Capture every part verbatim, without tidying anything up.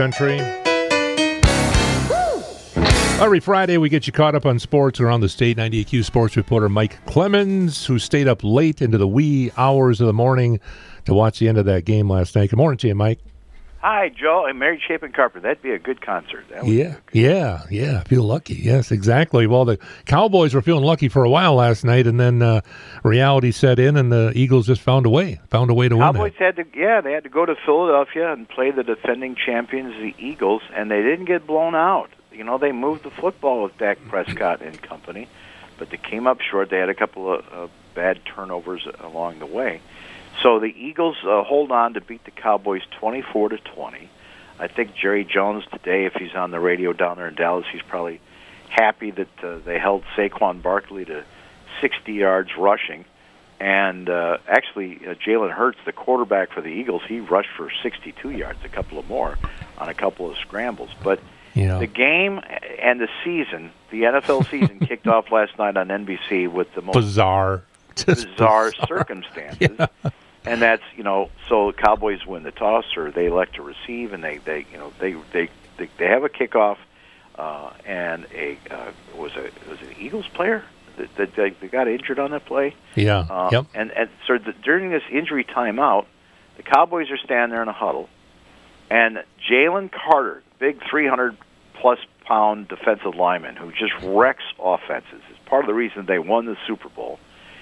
Country. Every Friday, we get you caught up on sports around the state. ninety-eight Q sports reporter Mike Clemens, who stayed up late into the wee hours of the morning to watch the end of that game last night. Good morning to you, Mike. Hi, Joe. I'm Mary Chapin Carper. That'd be a good concert. That yeah, good. yeah, yeah. Feel lucky. Yes, exactly. Well, the Cowboys were feeling lucky for a while last night, and then uh, reality set in, and the Eagles just found a way, found a way to Cowboys win. Cowboys had to, yeah, they had to go to Philadelphia and play the defending champions, the Eagles, and they didn't get blown out. You know, they moved the football with Dak Prescott and company, but they came up short. They had a couple of uh, bad turnovers along the way. So the Eagles uh, hold on to beat the Cowboys twenty-four to twenty. I think Jerry Jones today, if he's on the radio down there in Dallas, he's probably happy that uh, they held Saquon Barkley to sixty yards rushing. And uh, actually, uh, Jalen Hurts, the quarterback for the Eagles, he rushed for sixty-two yards, a couple of more on a couple of scrambles. But yeah. The game and the season, the N F L season, kicked off last night on N B C with the most bizarre, bizarre, bizarre circumstances. Yeah. And that's, you know, so the Cowboys win the toss, or they elect to receive, and they, they you know, they they they, they have a kickoff, uh, and a uh, was a was it an Eagles player that, that they, they got injured on that play. Yeah. Uh, yep. And and so the, during this injury timeout, the Cowboys are standing there in a huddle, and Jalen Carter, big three hundred plus pound defensive lineman who just wrecks offenses, is part of the reason they won the Super Bowl.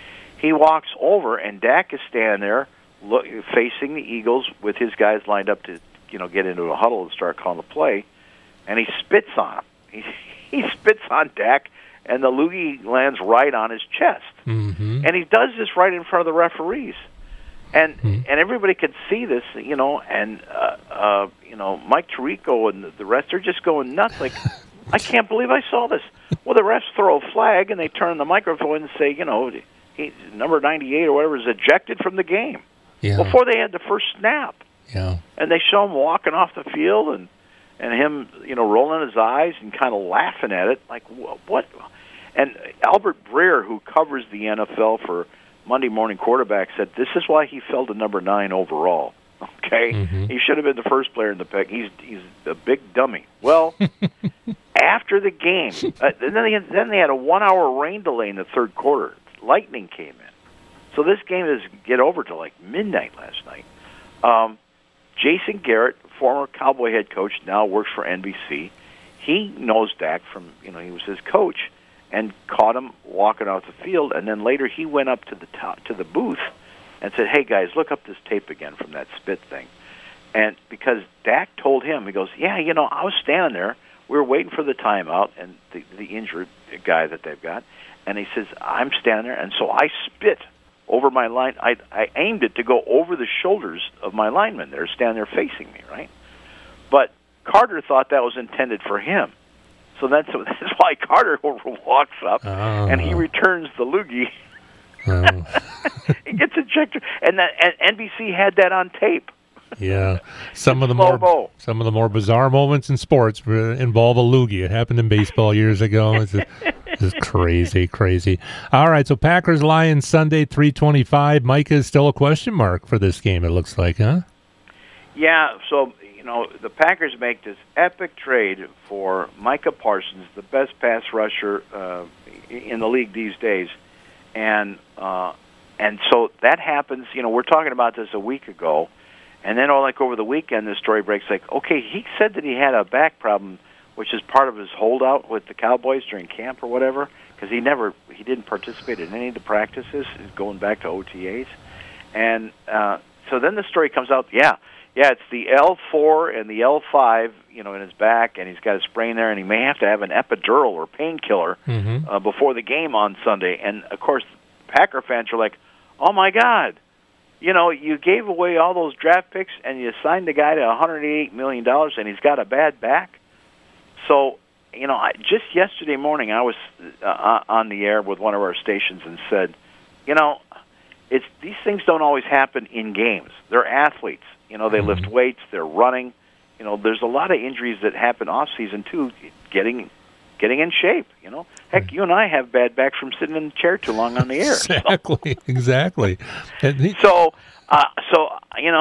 He walks over, and Dak is standing there look, facing the Eagles with his guys lined up to, you know, get into a huddle and start calling the play, and he spits on him. He, he spits on Dak, and the loogie lands right on his chest. Mm-hmm. And he does this right in front of the referees. And mm-hmm. and everybody could see this, you know, and, uh, uh, you know, Mike Tirico and the rest are just going nuts, like, I can't believe I saw this. Well, the refs throw a flag, and they turn the microphone and say, you know, he, number ninety-eight or whatever is ejected from the game yeah. before they had the first snap. Yeah. And they show him walking off the field and, and him, you know, rolling his eyes and kind of laughing at it, like, what? And Albert Breer, who covers the N F L for Monday Morning Quarterback, said this is why he fell to number nine overall. Okay? Mm-hmm. He should have been the first player in the pick. He's he's a big dummy. Well, after the game, uh, then, they had, then they had a one-hour rain delay in the third quarter. Lightning came in. So this game doesn't get over till like midnight last night. Um, Jason Garrett, former Cowboy head coach, now works for N B C. He knows Dak from, you know, he was his coach, and caught him walking out the field. And then later he went up to the top, to the booth and said, hey, guys, look up this tape again from that spit thing. And because Dak told him, he goes, yeah, you know, I was standing there. We were waiting for the timeout and the, the injured guy that they've got. And he says, I'm standing there, and so I spit over my line. I, I aimed it to go over the shoulders of my linemen. They're standing there facing me, right? But Carter thought that was intended for him. So that's, that's why Carter walks up, oh. and he returns the loogie. Oh. He gets ejected. And, that, and N B C had that on tape. Yeah, some of the more mo. some of the more bizarre moments in sports involve a loogie. It happened in baseball years ago. It's, a, it's crazy, crazy. All right, so Packers Lions Sunday three twenty-five. Micah is still a question mark for this game. It looks like, huh? Yeah. So you know the Packers make this epic trade for Micah Parsons, the best pass rusher uh, in the league these days, and uh, and so that happens. You know, we're talking about this a week ago. And then, all like over the weekend, the story breaks like, okay, he said that he had a back problem, which is part of his holdout with the Cowboys during camp or whatever, because he never, he didn't participate in any of the practices, going back to O T As. And uh, so then the story comes out, yeah, yeah, it's the L four and the L five, you know, in his back, and he's got a sprain there, and he may have to have an epidural or painkiller mm-hmm. uh, before the game on Sunday. And of course, Packer fans are like, oh my God. You know, you gave away all those draft picks, and you signed the guy to one hundred eighty-eight million dollars, and he's got a bad back. So, you know, I, just yesterday morning, I was uh, on the air with one of our stations and said, you know, it's these things don't always happen in games. They're athletes. You know, they mm-hmm. lift weights, they're running. You know, there's a lot of injuries that happen off season too. Getting getting in shape. You know, heck, you and I have bad backs from sitting in the chair too long on the air. Exactly, so. exactly. And he- so, uh, so you know,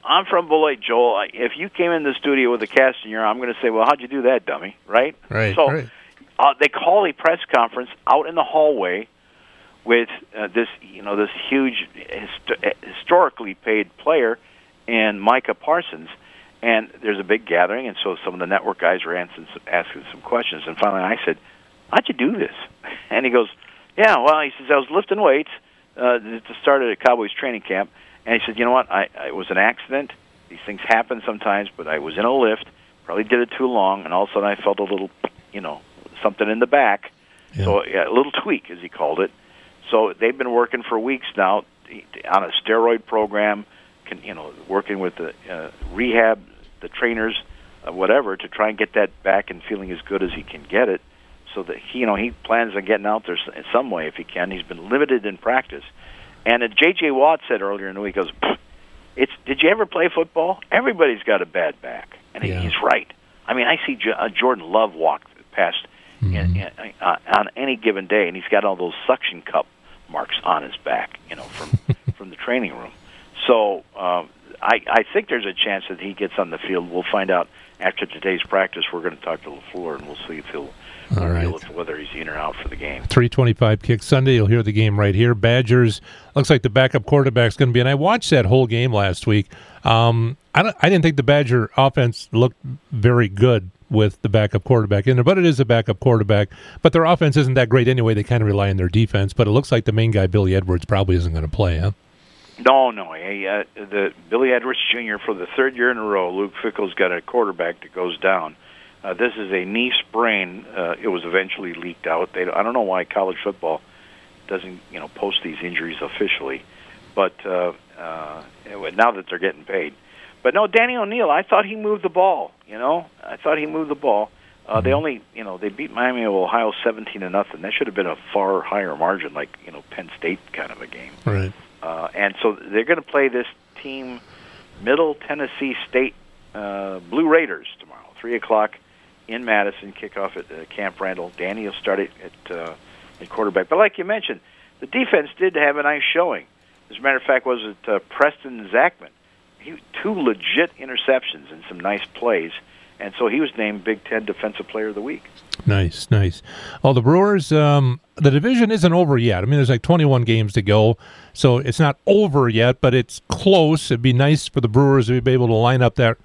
I'm from Beloit, Joel. If you came in the studio with a cast in your arm, I'm going to say, well, how'd you do that, dummy? Right? Right. So right. Uh, they call a press conference out in the hallway with uh, this, you know, this huge hist- historically paid player and Micah Parsons. And there's a big gathering, and so some of the network guys are answering, asking some questions. And finally I said, how'd you do this? And he goes, yeah, well, he says, I was lifting weights uh, to start at a Cowboys training camp. And he said, you know what, I, I, it was an accident. These things happen sometimes, but I was in a lift, probably did it too long, and all of a sudden I felt a little, you know, something in the back. Yeah. So yeah, a little tweak, as he called it. So they've been working for weeks now on a steroid program, can, you know, working with the uh, rehab, the trainers, uh, whatever, to try and get that back and feeling as good as he can get it. So that he, you know, he plans on getting out there in some way if he can. He's been limited in practice. And uh, J J. Watt said earlier in the week, he goes, "It's did you ever play football? Everybody's got a bad back," and yeah. he's right. I mean, I see J- uh, Jordan Love walk past mm-hmm. in, in, uh, on any given day, and he's got all those suction cup marks on his back, you know, from from the training room. So um, I, I think there's a chance that he gets on the field. We'll find out after today's practice. We're going to talk to LaFleur, and we'll see if he'll All reveal right. whether he's in or out for the game. three twenty-five kick Sunday. You'll hear the game right here. Badgers, looks like the backup quarterback's going to be, and I watched that whole game last week. Um, I, don't, I didn't think the Badger offense looked very good with the backup quarterback in there, but it is a backup quarterback. But their offense isn't that great anyway. They kind of rely on their defense, but it looks like the main guy, Billy Edwards, probably isn't going to play, huh? No, no. Hey, uh, the Billy Edwards Junior, for the third year in a row, Luke Fickell's got a quarterback that goes down. Uh, this is a knee sprain. Uh, it was eventually leaked out. They, I don't know why college football doesn't, you know, post these injuries officially, but uh, uh, anyway, now that they're getting paid. But no, Danny O'Neal, I thought he moved the ball. You know, I thought he moved the ball. Uh, mm-hmm. They only, you know, they beat Miami of Ohio seventeen to nothing. That should have been a far higher margin, like you know, Penn State kind of a game. Right. Uh, and so they're going to play this team, Middle Tennessee State uh, Blue Raiders tomorrow, three o'clock. In Madison, kickoff at uh, Camp Randall. Danny will start it at, uh, at quarterback. But like you mentioned, the defense did have a nice showing. As a matter of fact, was it uh, Preston Zachman? He two legit interceptions and some nice plays, and so he was named Big Ten Defensive Player of the Week. Nice, nice. Well, the Brewers, um, the division isn't over yet. I mean, there's like twenty-one games to go, so it's not over yet, but it's close. It'd be nice for the Brewers to be able to line up that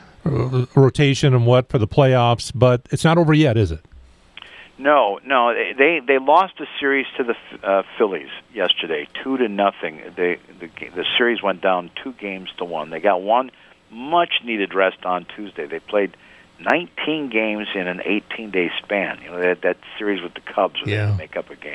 rotation and what for the playoffs, but it's not over yet, is it? No, no. They they lost a series to the uh, Phillies yesterday, two to nothing. They the the series went down two games to one. They got one much needed rest on Tuesday. They played nineteen games in an eighteen day span. You know, they had that series with the Cubs where yeah. they had to make up a game.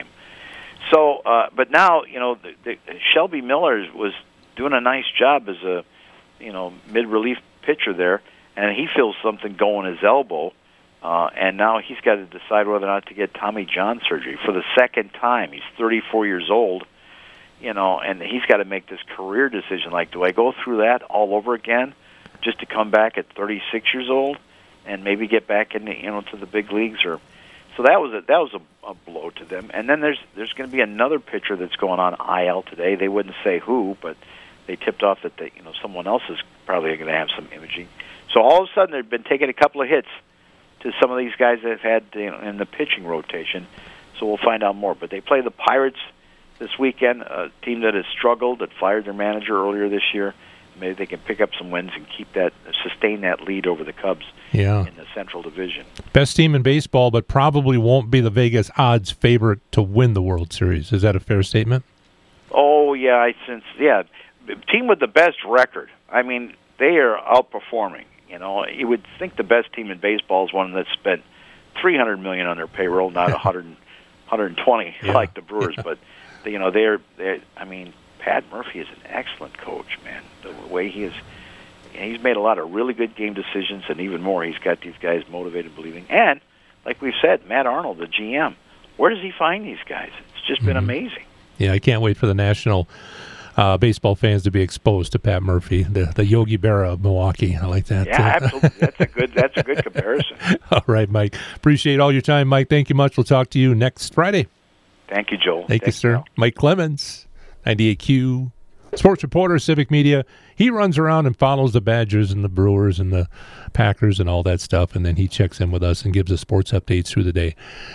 So, uh, but now you know, the, the, Shelby Miller was doing a nice job as a you know mid relief pitcher there. And he feels something go in his elbow, uh, and now he's got to decide whether or not to get Tommy John surgery for the second time. He's thirty-four years old, you know, and he's got to make this career decision. Like, do I go through that all over again just to come back at thirty-six years old and maybe get back into, you know, to the big leagues? Or so that was a, that was a, a blow to them. And then there's there's going to be another pitcher that's going on I L today. They wouldn't say who, but they tipped off that they, you know someone else is probably going to have some imaging. So all of a sudden, they've been taking a couple of hits to some of these guys that have had you know, in the pitching rotation. So we'll find out more. But they play the Pirates this weekend, a team that has struggled, that fired their manager earlier this year. Maybe they can pick up some wins and keep that, sustain that lead over the Cubs yeah. in the Central Division. Best team in baseball, but probably won't be the Vegas odds favorite to win the World Series. Is that a fair statement? Oh yeah, I sense yeah. Team with the best record. I mean, they are outperforming. You know, you would think the best team in baseball is one that's spent three hundred million dollars on their payroll, not one hundred, one hundred twenty yeah. like the Brewers. Yeah. But you know, they're, they're. I mean, Pat Murphy is an excellent coach, man. The way he is, he's made a lot of really good game decisions, and even more, he's got these guys motivated, believing. And like we've said, Matt Arnold, the G M, where does he find these guys? It's just been mm-hmm. amazing. Yeah, I can't wait for the national. Uh, baseball fans to be exposed to Pat Murphy, the the Yogi Berra of Milwaukee. I like that. Yeah, absolutely. That's a good. That's a good comparison. All right, Mike. Appreciate all your time, Mike. Thank you much. We'll talk to you next Friday. Thank you, Joel. Thank Thanks, you, sir. Joe. Mike Clemens, ninety-eight Q, sports reporter, Civic Media. He runs around and follows the Badgers and the Brewers and the Packers and all that stuff, and then he checks in with us and gives us sports updates through the day.